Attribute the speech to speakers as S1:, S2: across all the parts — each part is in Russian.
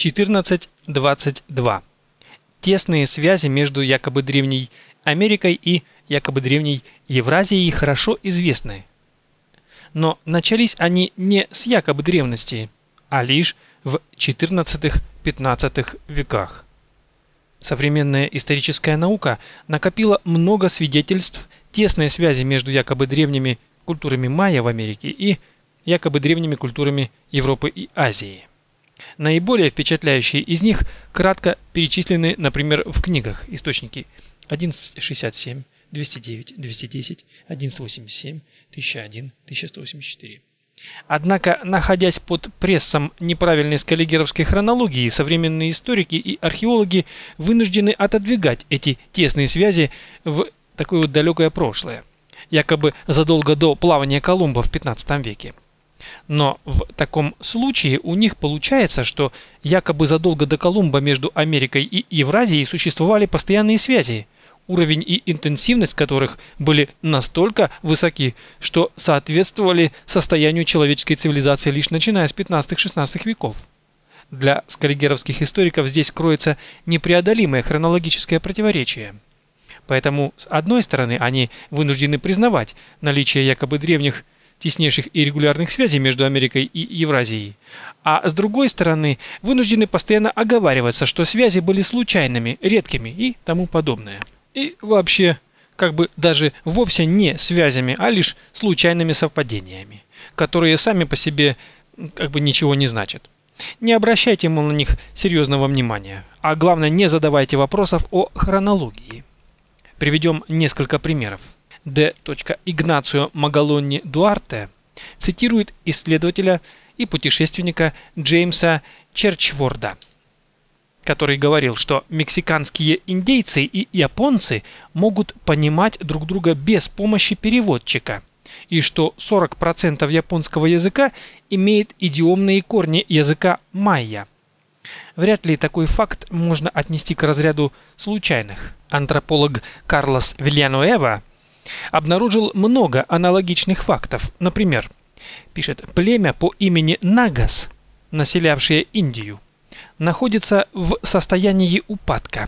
S1: 14.22. Тесные связи между якобы древней Америкой и якобы древней Евразией хорошо известны. Но начались они не с якобы древности, а лишь в XIV-XV веках. Современная историческая наука накопила много свидетельств тесной связи между якобы древними культурами майя в Америке и якобы древними культурами Европы и Азии. Наиболее впечатляющие из них кратко перечислены, например, в книгах. Источники 1167, 209, 210, 1187, 1001, 1184. Однако, находясь под прессом неправильной скаллигеровской хронологии, современные историки и археологи вынуждены отодвигать эти тесные связи в такое вот далекое прошлое, якобы задолго до плавания Колумба в 15 веке. Но в таком случае у них получается, что якобы задолго до Колумба между Америкой и Евразией существовали постоянные связи, уровень и интенсивность которых были настолько высоки, что соответствовали состоянию человеческой цивилизации лишь начиная с 15-16 веков. Для скаллигеровских историков здесь кроется непреодолимое хронологическое противоречие. Поэтому, с одной стороны, они вынуждены признавать наличие якобы древних, теснейших и регулярных связей между Америкой и Евразией, а с другой стороны, вынуждены постоянно оговариваться, что связи были случайными, редкими и тому подобное. И вообще, как бы даже вовсе не связями, а лишь случайными совпадениями, которые сами по себе как бы ничего не значат. Не обращайте, мол, на них серьезного внимания, а главное, не задавайте вопросов о хронологии. Приведем несколько примеров. Д. Игнацио Магалонни Дуарте цитирует исследователя и путешественника Джеймса Черчворда, который говорил, что мексиканские индейцы и японцы могут понимать друг друга без помощи переводчика, и что 40% японского языка имеет идиомные корни языка майя. Вряд ли такой факт можно отнести к разряду случайных. Антрополог Карлос Вильянуэва обнаружил много аналогичных фактов. Например, пишет, племя по имени Нагас, населявшее Индию, находится в состоянии упадка.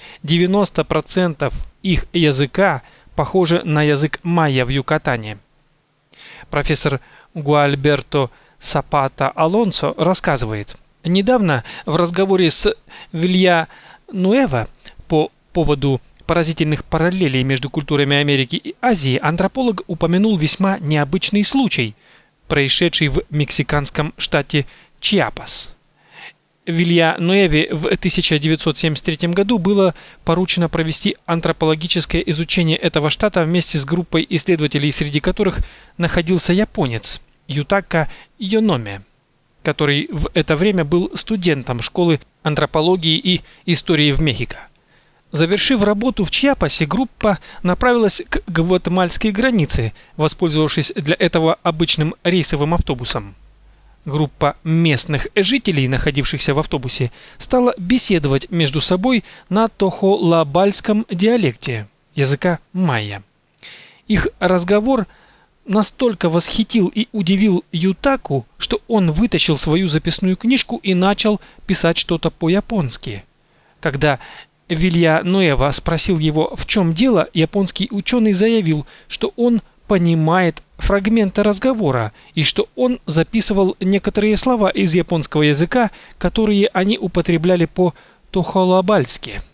S1: 90% их языка похоже на язык майя в Юкатане. Профессор Гуальберто Сапата Алонсо рассказывает, недавно в разговоре с Вильянуэва по поводу поразительных параллелей между культурами Америки и Азии антрополог упомянул весьма необычный случай, происшедший в мексиканском штате Чиапас. Вильянуэве в 1973 году было поручено провести антропологическое изучение этого штата вместе с группой исследователей, среди которых находился японец Ютака Йономе, который в это время был студентом школы антропологии и истории в Мехико. Завершив работу в Чиапасе, группа направилась к гватемальской границе, воспользовавшись для этого обычным рейсовым автобусом. Группа местных жителей, находившихся в автобусе, стала беседовать между собой на тохолабальском диалекте языка майя. Их разговор настолько восхитил и удивил Ютаку, что он вытащил свою записную книжку и начал писать что-то по-японски. Когда Вильянуэва спросил его, в чем дело, японский ученый заявил, что он понимает фрагменты разговора и что он записывал некоторые слова из японского языка, которые они употребляли по-тохолабальски.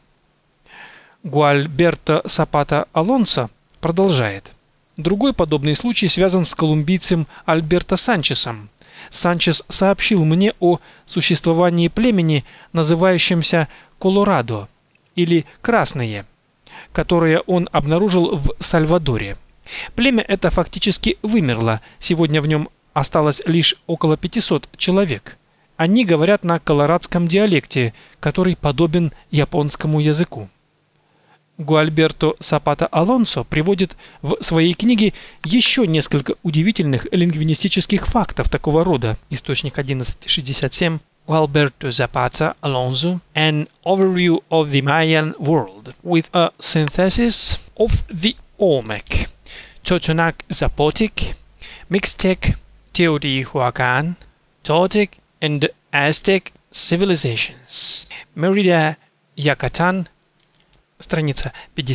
S1: Гуальберто Сапата Алонсо продолжает. Другой подобный случай связан с колумбийцем Альберто Санчесом. Санчес сообщил мне о существовании племени, называющемся Колорадо, или Красные, которое он обнаружил в Сальвадоре. Племя это фактически вымерло, сегодня в нем осталось лишь около 500 человек. Они говорят на колорадском диалекте, который подобен японскому языку. Гуальберто Сапата Алонсо приводит в своей книге еще несколько удивительных лингвистических фактов такого рода. Источник 1167. Gualberto Zapata Alonso, An Overview of the Mayan World, with a synthesis of the Olmec, Totonac Zapotec, Mixtec, Teotihuacan, Toltec, and Aztec Civilizations. Merida Yucatan, страница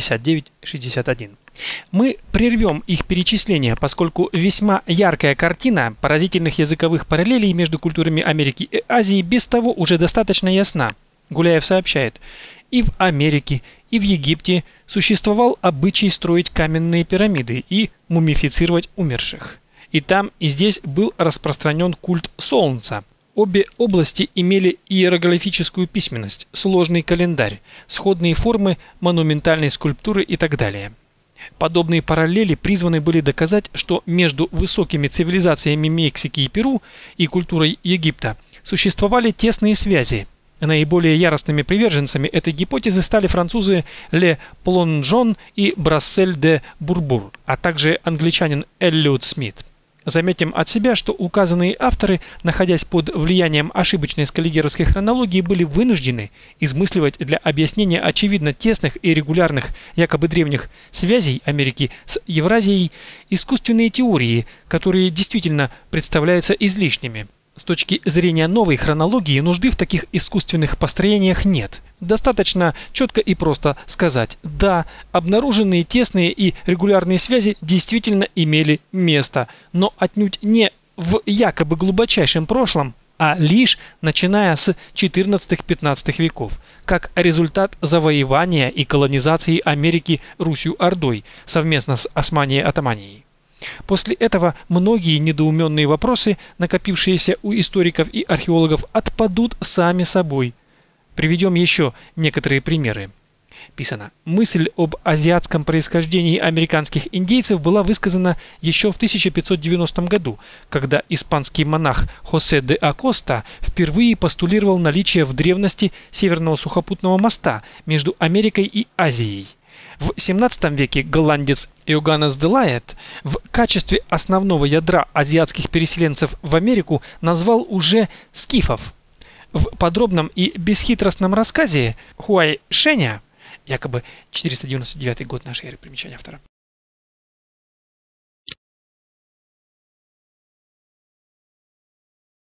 S1: 59-61. Мы прервем их перечисление, поскольку весьма яркая картина поразительных языковых параллелей между культурами Америки и Азии без того уже достаточно ясна. Гуляев сообщает: и в Америке, и в Египте существовал обычай строить каменные пирамиды и мумифицировать умерших. И там, и здесь был распространен культ солнца. Обе области имели иероглифическую письменность, сложный календарь, сходные формы монументальной скульптуры и так далее. Подобные параллели призваны были доказать, что между высокими цивилизациями Мексики и Перу и культурой Египта существовали тесные связи. Наиболее яростными приверженцами этой гипотезы стали французы Ле Плонжон и Брассель де Бурбур, а также англичанин Эллиот Смит. Заметим от себя, что указанные авторы, находясь под влиянием ошибочной скаллигеровской хронологии, были вынуждены измысливать для объяснения очевидно тесных и регулярных якобы древних связей Америки с Евразией искусственные теории, которые действительно представляются излишними. С точки зрения новой хронологии нужды в таких искусственных построениях нет. Достаточно четко и просто сказать: да, обнаруженные тесные и регулярные связи действительно имели место, но отнюдь не в якобы глубочайшем прошлом, а лишь начиная с 14-15 веков, как результат завоевания и колонизации Америки Русью-Ордой совместно с Османией-Атаманией. После этого многие недоуменные вопросы, накопившиеся у историков и археологов, отпадут сами собой. Приведем еще некоторые примеры. Писано: мысль об азиатском происхождении американских индейцев была высказана еще в 1590 году, когда испанский монах Хосе де Акоста впервые постулировал наличие в древности Северного сухопутного моста между Америкой и Азией. В 17 веке голландец Йоганнес де Лайет в качестве основного ядра азиатских переселенцев в Америку назвал уже скифов. В подробном и бесхитростном рассказе Хуай Шэня, якобы 499 год нашей эры, примечание автора,